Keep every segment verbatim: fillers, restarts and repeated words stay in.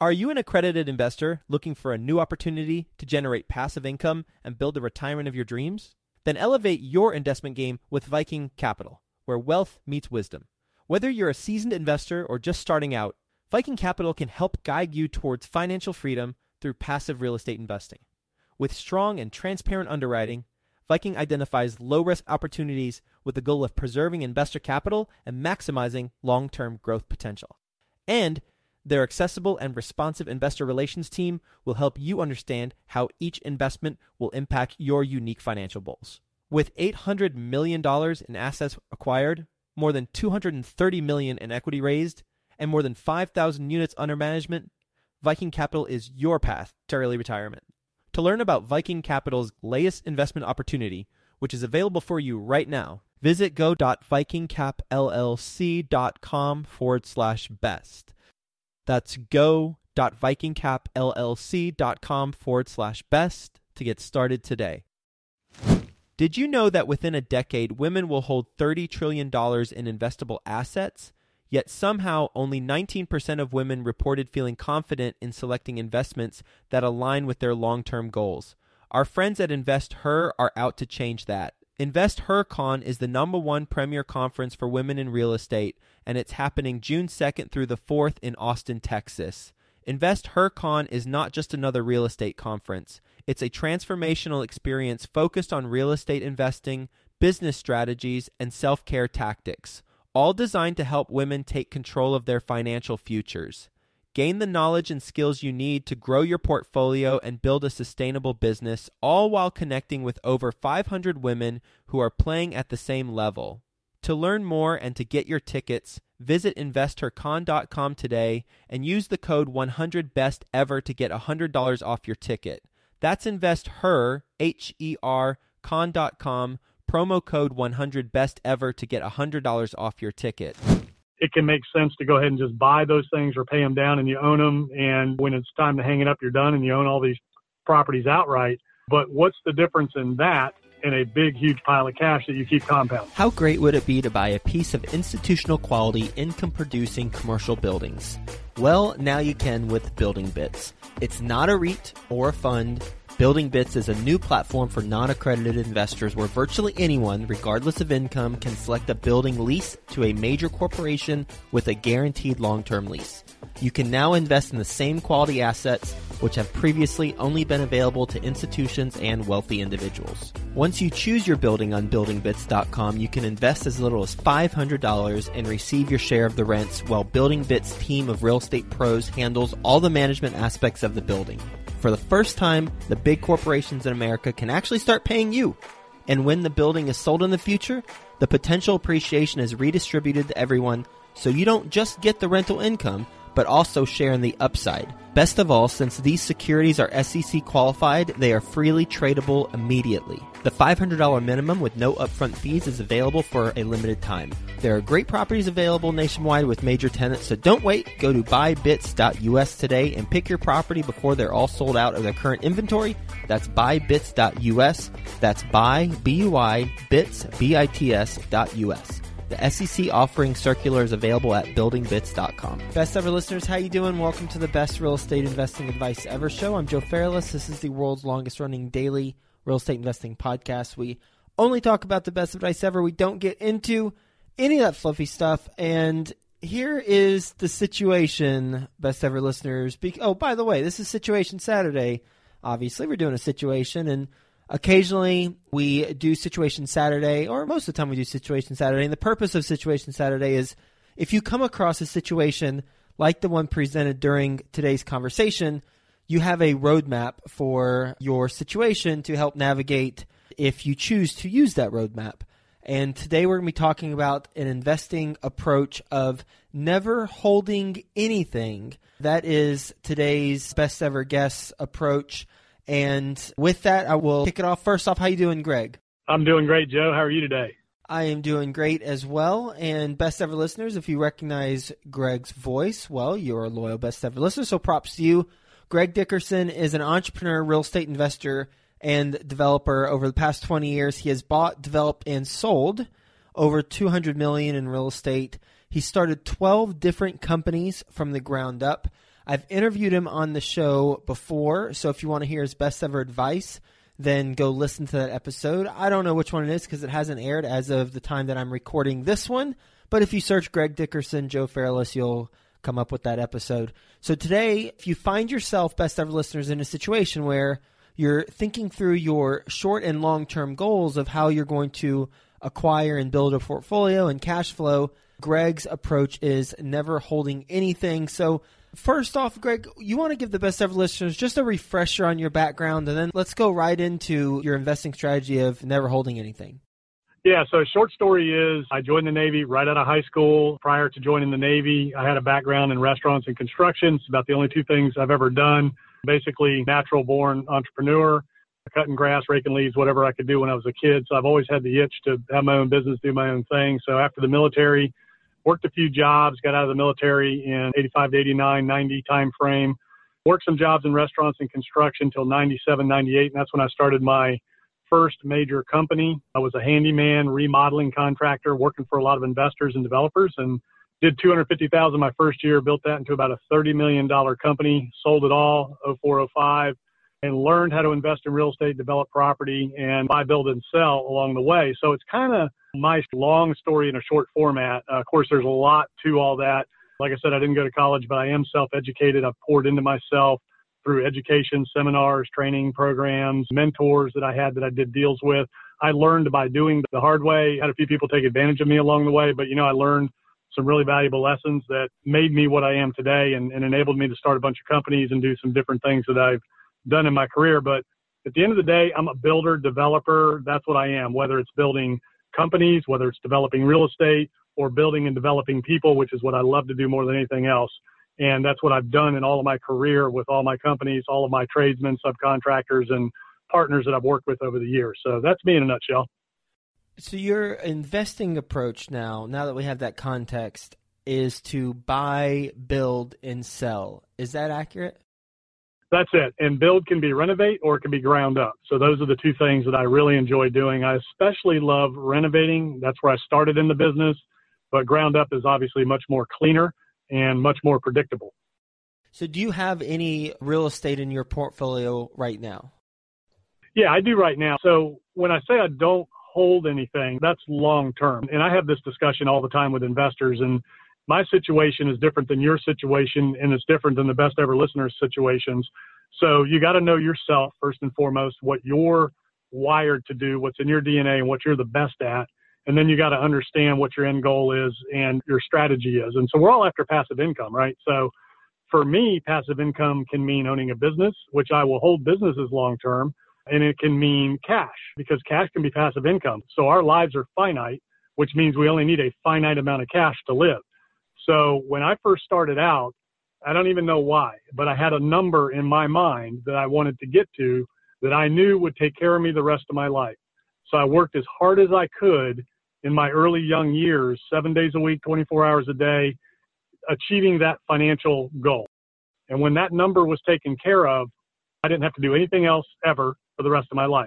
Are you an accredited investor looking for a new opportunity to generate passive income and build the retirement of your dreams? Then elevate your investment game with Viking Capital, where wealth meets wisdom. Whether you're a seasoned investor or just starting out, Viking Capital can help guide you towards financial freedom through passive real estate investing. With strong and transparent underwriting, Viking identifies low-risk opportunities with the goal of preserving investor capital and maximizing long-term growth potential. And their accessible and responsive investor relations team will help you understand how each investment will impact your unique financial goals. With eight hundred million dollars in assets acquired, more than two hundred thirty million dollars in equity raised, and more than five thousand units under management, Viking Capital is your path to early retirement. To learn about Viking Capital's latest investment opportunity, which is available for you right now, visit go.vikingcapllc.com forward slash best. That's go.vikingcapllc.com forward slash best to get started today. Did you know that within a decade, women will hold thirty trillion dollars in investable assets? Yet somehow only nineteen percent of women reported feeling confident in selecting investments that align with their long-term goals. Our friends at InvestHer are out to change that. InvestHerCon is the number one premier conference for women in real estate, and it's happening June second through the fourth in Austin, Texas. InvestHerCon is not just another real estate conference. It's a transformational experience focused on real estate investing, business strategies, and self-care tactics, all designed to help women take control of their financial futures. Gain the knowledge and skills you need to grow your portfolio and build a sustainable business, all while connecting with over five hundred women who are playing at the same level. To learn more and to get your tickets, visit investor con dot com today and use the code one hundred best ever to get one hundred dollars off your ticket. That's InvestHer, H E R, con dot com, promo code one hundred best ever to get one hundred dollars off your ticket. It can make sense to go ahead and just buy those things or pay them down and you own them. And when it's time to hang it up, you're done and you own all these properties outright. But what's the difference in that and a big, huge pile of cash that you keep compounding? How great would it be to buy a piece of institutional quality income-producing commercial buildings? Well, now you can with Building Bits. It's not a REIT or a fund. Building Bits is a new platform for non-accredited investors where virtually anyone, regardless of income, can select a building leased to a major corporation with a guaranteed long-term lease. You can now invest in the same quality assets which have previously only been available to institutions and wealthy individuals. Once you choose your building on building bits dot com, you can invest as little as five hundred dollars and receive your share of the rents while Building Bits' team of real estate pros handles all the management aspects of the building. For the first time, the big corporations in America can actually start paying you. And when the building is sold in the future, the potential appreciation is redistributed to everyone, so you don't just get the rental income, but also share in the upside. Best of all, since these securities are S E C qualified, they are freely tradable immediately. The five hundred dollars minimum with no upfront fees is available for a limited time. There are great properties available nationwide with major tenants, so don't wait. Go to buy bits dot U S today and pick your property before they're all sold out of their current inventory. That's buy bits dot U S. That's buy, B U I, bits, B I T S, dot U S. The S E C offering circular is available at building bits dot com. Best ever listeners, how you doing? Welcome to the Best Real Estate Investing Advice Ever show. I'm Joe Fairless. This is the world's longest running daily real estate investing podcast. We only talk about the best advice ever. We don't get into any of that fluffy stuff. And here is the situation, best ever listeners. Be- oh, by the way, this is Situation Saturday. Obviously, we're doing a situation, and occasionally we do Situation Saturday, or most of the time we do Situation Saturday. And the purpose of Situation Saturday is if you come across a situation like the one presented during today's conversation, you have a roadmap for your situation to help navigate if you choose to use that roadmap. And today we're going to be talking about an investing approach of never holding anything. That is today's best ever guest approach. And with that, I will kick it off. First off, how you doing, Greg? I'm doing great, Joe. How are you today? I am doing great as well. And best ever listeners, if you recognize Greg's voice, well, you're a loyal best ever listener, so props to you. Greg Dickerson is an entrepreneur, real estate investor, and developer. Over the past twenty years, he has bought, developed, and sold over two hundred million dollars in real estate. He started twelve different companies from the ground up. I've interviewed him on the show before, so if you want to hear his best ever advice, then go listen to that episode. I don't know which one it is because it hasn't aired as of the time that I'm recording this one, but if you search Greg Dickerson, Joe Fairless, you'll come up with that episode. So today, if you find yourself, best ever listeners, in a situation where you're thinking through your short and long-term goals of how you're going to acquire and build a portfolio and cash flow, Greg's approach is never holding anything. So first off, Greg, you want to give the best ever listeners just a refresher on your background, and then let's go right into your investing strategy of never holding anything. Yeah, so short story is I joined the Navy right out of high school. Prior to joining the Navy, I had a background in restaurants and construction. It's about the only two things I've ever done. Basically, natural-born entrepreneur, cutting grass, raking leaves, whatever I could do when I was a kid. So I've always had the itch to have my own business, do my own thing. So after the military, worked a few jobs, got out of the military in eighty-five to eighty-nine, ninety time frame, worked some jobs in restaurants and construction until ninety-seven, ninety-eight, and that's when I started my first major company. I was a handyman, remodeling contractor, working for a lot of investors and developers, and did two hundred fifty thousand dollars my first year, built that into about a thirty million dollars company, sold it all, oh four, oh five, and learned how to invest in real estate, develop property, and buy, build, and sell along the way. So it's kind of my long story in a short format. Uh, of course, there's a lot to all that. Like I said, I didn't go to college, but I am self-educated. I've poured into myself through education, seminars, training programs, mentors that I had that I did deals with. I learned by doing the hard way. I had a few people take advantage of me along the way, but, you know, I learned some really valuable lessons that made me what I am today and, and enabled me to start a bunch of companies and do some different things that I've done in my career. But at the end of the day, I'm a builder, developer. That's what I am, whether it's building companies, whether it's developing real estate, or building and developing people, which is what I love to do more than anything else. And that's what I've done in all of my career with all my companies, all of my tradesmen, subcontractors, and partners that I've worked with over the years. So that's me in a nutshell. So your investing approach now, now that we have that context, is to buy, build, and sell. Is that accurate? That's it. And build can be renovate or it can be ground up. So those are the two things that I really enjoy doing. I especially love renovating. That's where I started in the business. But ground up is obviously much more cleaner and much more predictable. So do you have any real estate in your portfolio right now? Yeah, I do right now. So when I say I don't hold anything, that's long term. And I have this discussion all the time with investors, and my situation is different than your situation, and it's different than the best ever listeners' situations. So you got to know yourself first and foremost, what you're wired to do, what's in your D N A, and what you're the best at. And then you got to understand what your end goal is and your strategy is. And so we're all after passive income, right? So for me, passive income can mean owning a business, which I will hold businesses long term. And it can mean cash, because cash can be passive income. So our lives are finite, which means we only need a finite amount of cash to live. So when I first started out, I don't even know why, but I had a number in my mind that I wanted to get to that I knew would take care of me the rest of my life. So I worked as hard as I could in my early young years, seven days a week, twenty-four hours a day, achieving that financial goal. And when that number was taken care of, I didn't have to do anything else ever for the rest of my life.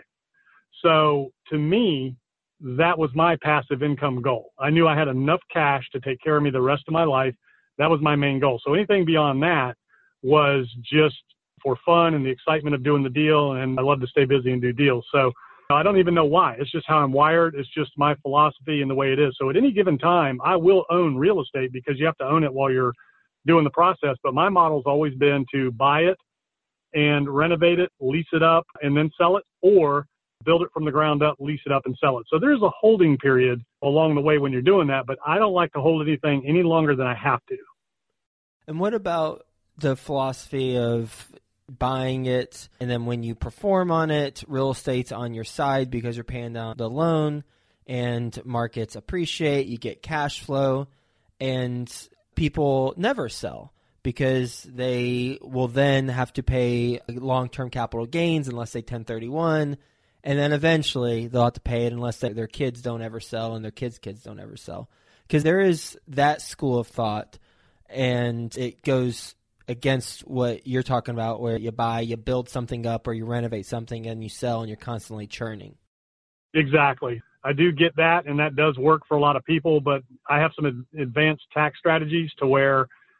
So to me, that was my passive income goal. I knew I had enough cash to take care of me the rest of my life. That was my main goal. So anything beyond that was just for fun and the excitement of doing the deal. And I love to stay busy and do deals. So I don't even know why. It's just how I'm wired. It's just my philosophy and the way it is. So at any given time, I will own real estate because you have to own it while you're doing the process. But my model's always been to buy it and renovate it, lease it up, and then sell it, or build it from the ground up, lease it up, and sell it. So there's a holding period along the way when you're doing that, but I don't like to hold anything any longer than I have to. And what about the philosophy of buying it, and then when you perform on it, real estate's on your side because you're paying down the loan, and markets appreciate, you get cash flow, and people never sell because they will then have to pay long-term capital gains unless they ten thirty-one, and then eventually they'll have to pay it unless they, their kids don't ever sell and their kids' kids don't ever sell. Because there is that school of thought, and it goes against what you're talking about, where you buy, you build something up, or you renovate something and you sell, and you're constantly churning. Exactly. I do get that, and that does work for a lot of people, but I have some ad- advanced tax strategies to where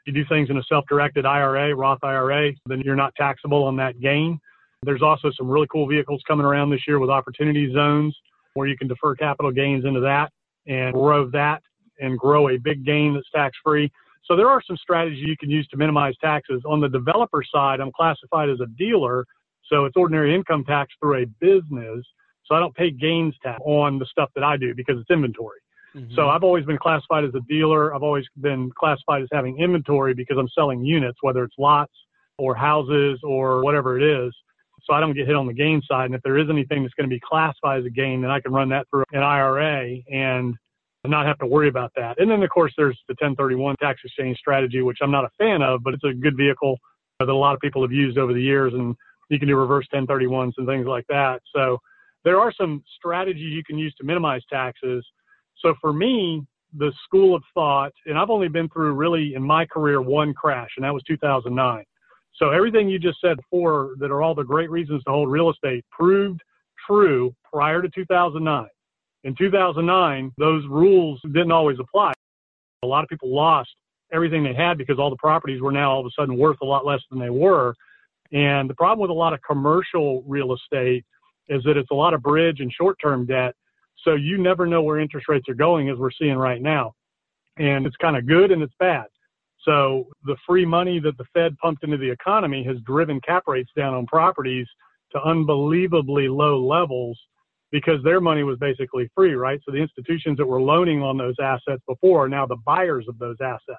you do things in a self-directed I R A, Roth I R A, then you're not taxable on that gain. There's also some really cool vehicles coming around this year with opportunity zones where you can defer capital gains into that and grow that and grow a big gain that's tax-free. So there are some strategies you can use to minimize taxes. On the developer side, I'm classified as a dealer, so it's ordinary income tax through a business. So I don't pay gains tax on the stuff that I do because it's inventory. Mm-hmm. So I've always been classified as a dealer. I've always been classified as having inventory because I'm selling units, whether it's lots or houses or whatever it is. So I don't get hit on the gain side. And if there is anything that's going to be classified as a gain, then I can run that through an I R A and not have to worry about that. And then, of course, there's the ten thirty-one tax exchange strategy, which I'm not a fan of, but it's a good vehicle that a lot of people have used over the years. And you can do reverse ten thirty-ones and things like that. So there are some strategies you can use to minimize taxes. So for me, the school of thought, and I've only been through really in my career one crash, and that was two thousand nine. So everything you just said before that are all the great reasons to hold real estate proved true prior to two thousand nine. In two thousand nine, those rules didn't always apply. A lot of people lost everything they had because all the properties were now all of a sudden worth a lot less than they were. And the problem with a lot of commercial real estate is that it's a lot of bridge and short-term debt. So you never know where interest rates are going, as we're seeing right now. And it's kind of good and it's bad. So the free money that the Fed pumped into the economy has driven cap rates down on properties to unbelievably low levels because their money was basically free, right? So the institutions that were loaning on those assets before are now the buyers of those assets.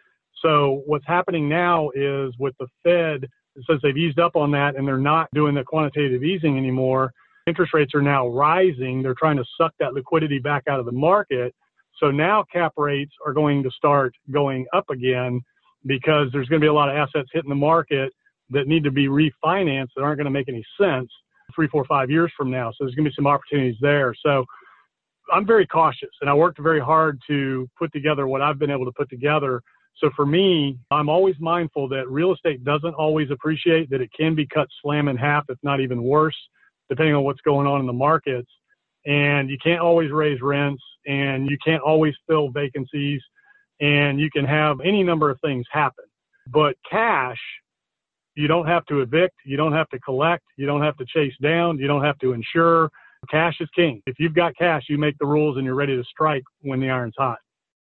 So what's happening now is with the Fed, since they've eased up on that and they're not doing the quantitative easing anymore, interest rates are now rising. They're trying to suck that liquidity back out of the market. So now cap rates are going to start going up again because there's going to be a lot of assets hitting the market that need to be refinanced that aren't going to make any sense three, four, five years from now. So there's going to be some opportunities there. So I'm very cautious, and I worked very hard to put together what I've been able to put together. So for me, I'm always mindful that real estate doesn't always appreciate, that it can be cut slam in half, if not even worse, depending on what's going on in the markets. And you can't always raise rents, and you can't always fill vacancies, and you can have any number of things happen. But cash, you don't have to evict, you don't have to collect, you don't have to chase down, you don't have to insure. Cash is king. If you've got cash, you make the rules and you're ready to strike when the iron's hot.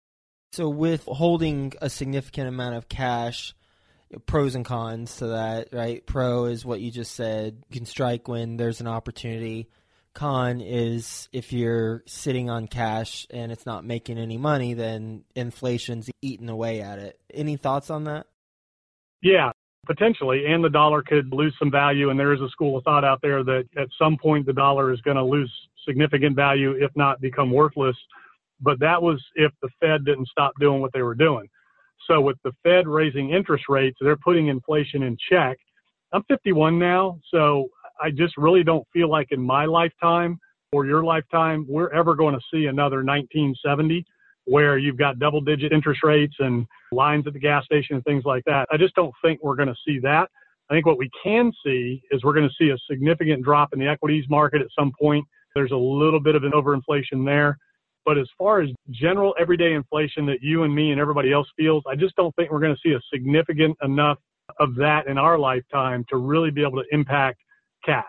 So with holding a significant amount of cash, pros and cons to that, right? Pro is what you just said. You can strike when there's an opportunity. Con is if you're sitting on cash and it's not making any money, then inflation's eating away at it. Any thoughts on that? Yeah, potentially. And the dollar could lose some value. And there is a school of thought out there that at some point the dollar is going to lose significant value, if not become worthless. But that was if the Fed didn't stop doing what they were doing. So with the Fed raising interest rates, they're putting inflation in check. I'm fifty-one now, so I just really don't feel like in my lifetime or your lifetime, we're ever going to see another nineteen seventy where you've got double-digit interest rates and lines at the gas station and things like that. I just don't think we're going to see that. I think what we can see is we're going to see a significant drop in the equities market at some point. There's a little bit of an overinflation there. But as far as general everyday inflation that you and me and everybody else feels, I just don't think we're going to see a significant enough of that in our lifetime to really be able to impact cash.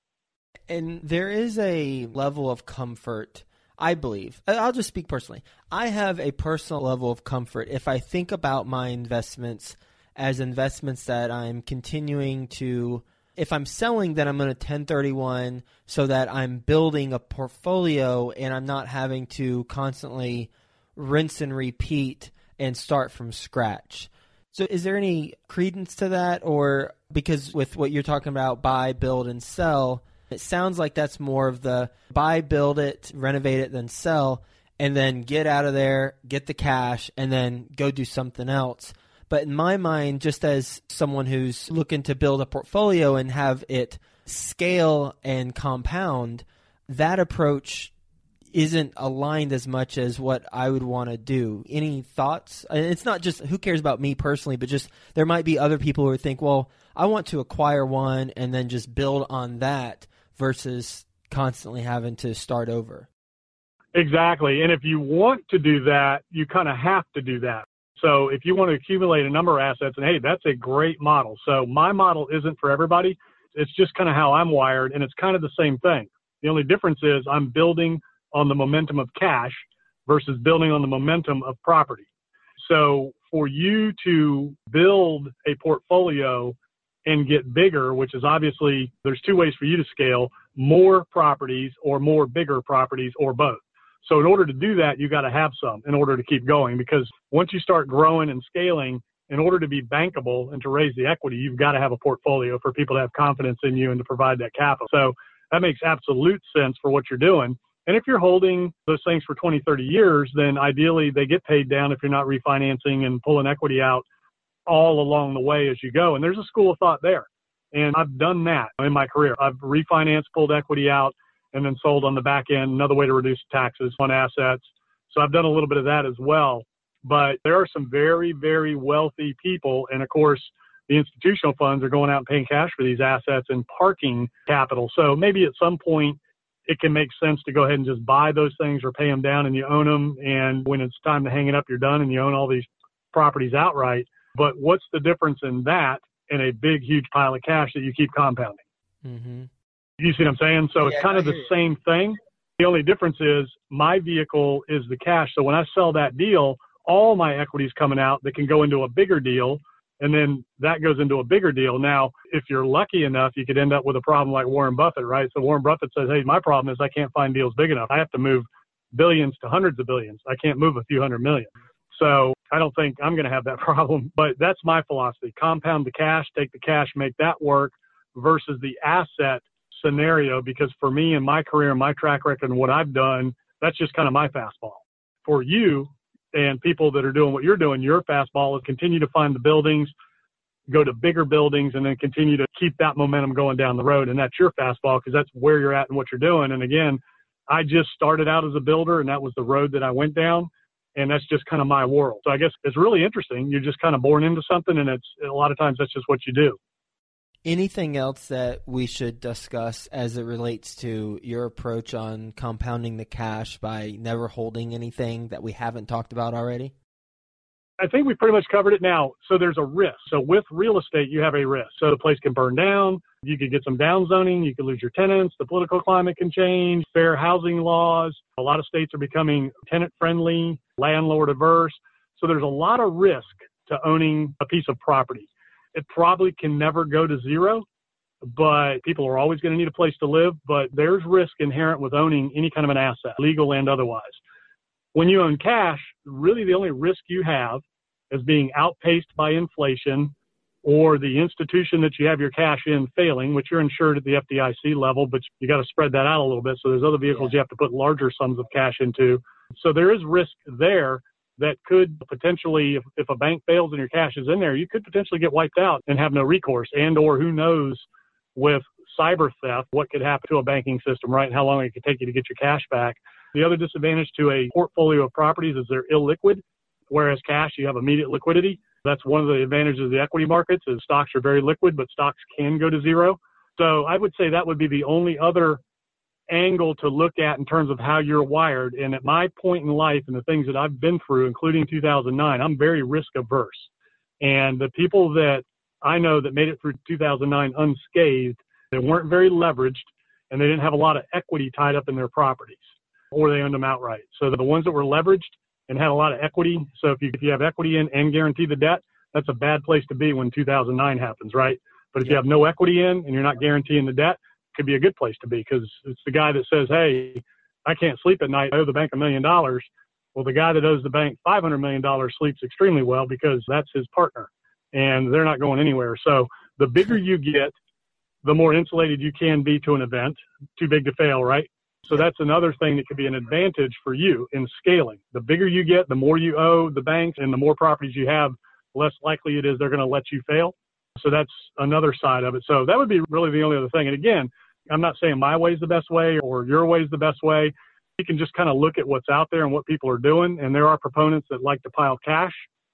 And there is a level of comfort, I believe. I'll just speak personally. I have a personal level of comfort if I think about my investments as investments that I'm continuing to, if I'm selling, then I'm going to ten thirty-one so that I'm building a portfolio and I'm not having to constantly rinse and repeat and start from scratch. So is there any credence to that? Or because with what you're talking about, buy, build, and sell, it sounds like that's more of the buy, build it, renovate it, then sell, and then get out of there, get the cash, and then go do something else. But in my mind, just as someone who's looking to build a portfolio and have it scale and compound, that approach isn't aligned as much as what I would want to do. Any thoughts? And it's not just who cares about me personally, but just there might be other people who think, well, I want to acquire one and then just build on that versus constantly having to start over. Exactly. And if you want to do that, you kind of have to do that. So if you want to accumulate a number of assets, and hey, that's a great model. So my model isn't for everybody. It's just kind of how I'm wired, and it's kind of the same thing. The only difference is I'm building on the momentum of cash versus building on the momentum of property. So for you to build a portfolio and get bigger, which is obviously, there's two ways for you to scale: more properties or more bigger properties, or both. So in order to do that, you got to have some in order to keep going, because once you start growing and scaling, in order to be bankable and to raise the equity, you've got to have a portfolio for people to have confidence in you and to provide that capital. So that makes absolute sense for what you're doing. And if you're holding those things for twenty, thirty years, then ideally they get paid down if you're not refinancing and pulling equity out all along the way as you go. And there's a school of thought there. And I've done that in my career. I've refinanced, pulled equity out, and then sold on the back end, another way to reduce taxes on assets. So I've done a little bit of that as well. But there are some very, very wealthy people. And of course, the institutional funds are going out and paying cash for these assets and parking capital. So maybe at some point it can make sense to go ahead and just buy those things or pay them down and you own them. And when it's time to hang it up, you're done and you own all these properties outright. But what's the difference in that and a big, huge pile of cash that you keep compounding? Mm-hmm. You see what I'm saying? So yeah, it's kind of the same thing. The only difference is my vehicle is the cash. So when I sell that deal, all my equity is coming out that can go into a bigger deal. And then that goes into a bigger deal. Now, if you're lucky enough, you could end up with a problem like Warren Buffett, right? So Warren Buffett says, hey, my problem is I can't find deals big enough. I have to move billions to hundreds of billions. I can't move a few hundred million. So I don't think I'm going to have that problem. But that's my philosophy. Compound the cash, take the cash, make that work versus the asset scenario. Because for me and my career and my track record and what I've done, that's just kind of my fastball. For you and people that are doing what you're doing, your fastball is continue to find the buildings, go to bigger buildings, and then continue to keep that momentum going down the road. And that's your fastball because that's where you're at and what you're doing. And again, I just started out as a builder, and that was the road that I went down. And that's just kind of my world. So I guess it's really interesting. You're just kind of born into something, and it's a lot of times that's just what you do. Anything else that we should discuss as it relates to your approach on compounding the cash by never holding anything that we haven't talked about already? I think we pretty much covered it now. So there's a risk. So with real estate, you have a risk. So the place can burn down. You could get some down zoning. You could lose your tenants. The political climate can change. Fair housing laws. A lot of states are becoming tenant friendly, landlord averse. So there's a lot of risk to owning a piece of property. It probably can never go to zero, but people are always going to need a place to live. But there's risk inherent with owning any kind of an asset, legal and otherwise. When you own cash, really the only risk you have is being outpaced by inflation or the institution that you have your cash in failing, which you're insured at the F D I C level, but you got to spread that out a little bit. So there's other vehicles yeah. you have to put larger sums of cash into. So there is risk there that could potentially, if, if a bank fails and your cash is in there, you could potentially get wiped out and have no recourse. And or who knows with cyber theft, what could happen to a banking system, right? And how long it could take you to get your cash back. The other disadvantage to a portfolio of properties is they're illiquid, whereas cash, you have immediate liquidity. That's one of the advantages of the equity markets is stocks are very liquid, but stocks can go to zero. So I would say that would be the only other angle to look at in terms of how you're wired. And at my point in life and the things that I've been through, including two thousand nine, I'm very risk averse. And the people that I know that made it through two thousand nine unscathed, they weren't very leveraged and they didn't have a lot of equity tied up in their properties, or they owned them outright. So the ones that were leveraged and had a lot of equity. So if you, if you have equity in and guarantee the debt, that's a bad place to be when two thousand nine happens, right? But if yeah. you have no equity in and you're not guaranteeing the debt, it could be a good place to be because it's the guy that says, hey, I can't sleep at night. I owe the bank a million dollars. Well, the guy that owes the bank five hundred million dollars sleeps extremely well because that's his partner and they're not going anywhere. So the bigger you get, the more insulated you can be to an event. Too big to fail, right? So that's another thing that could be an advantage for you in scaling. The bigger you get, the more you owe the banks and the more properties you have, less likely it is they're going to let you fail. So that's another side of it. So that would be really the only other thing. And again, I'm not saying my way is the best way or your way is the best way. You can just kind of look at what's out there and what people are doing. And there are proponents that like to pile cash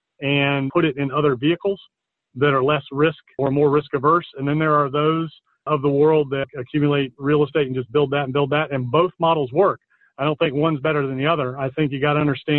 and put it in other vehicles that are less risk or more risk averse. And then there are those of the world that accumulate real estate and just build that and build that. And both models work. I don't think one's better than the other. I think you got to understand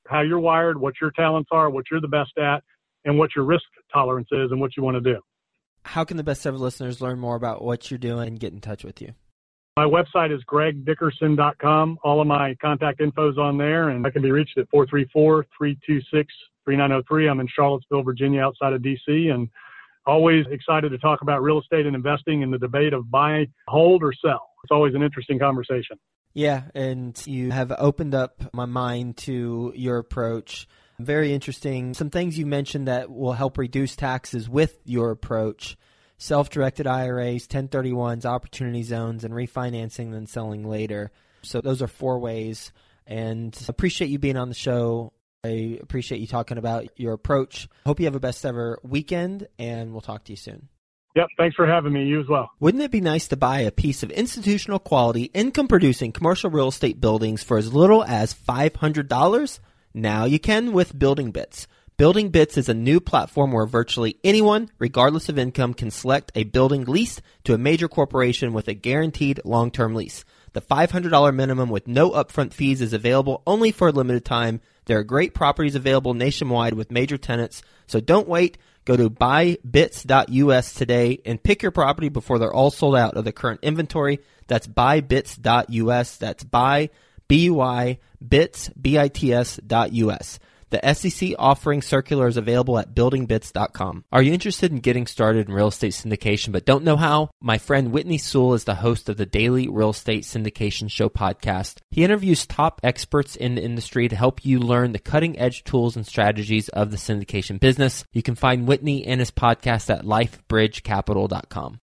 how you're wired, what your talents are, what you're the best at, and what your risk tolerance is and what you want to do. How can the Best Ever listeners learn more about what you're doing and get in touch with you? My website is greg dickerson dot com. All of my contact info is on there, and I can be reached at four three four, three two six, three nine zero three. I'm in Charlottesville, Virginia, outside of D C, and always excited to talk about real estate and investing in the debate of buy, hold, or sell. It's always an interesting conversation. Yeah, and you have opened up my mind to your approach. Very interesting. Some things you mentioned that will help reduce taxes with your approach. Self-directed I R As, ten thirty-ones, opportunity zones, and refinancing then selling later. So those are four ways. And appreciate you being on the show. I appreciate you talking about your approach. Hope you have a best ever weekend, and we'll talk to you soon. Yep, thanks for having me. You as well. Wouldn't it be nice to buy a piece of institutional quality, income-producing commercial real estate buildings for as little as five hundred dollars? Now you can with Building Bits. Building Bits is a new platform where virtually anyone, regardless of income, can select a building leased to a major corporation with a guaranteed long-term lease. The five hundred dollars minimum with no upfront fees is available only for a limited time. There are great properties available nationwide with major tenants, so don't wait. Go to buy bits dot U S today and pick your property before they're all sold out of the current inventory. That's buy bits dot U S. That's buy, B U I, bits, B I T S dot U S. The S E C offering circular is available at building bits dot com. Are you interested in getting started in real estate syndication but don't know how? My friend Whitney Sewell is the host of the Daily Real Estate Syndication Show podcast. He interviews top experts in the industry to help you learn the cutting-edge tools and strategies of the syndication business. You can find Whitney and his podcast at life bridge capital dot com.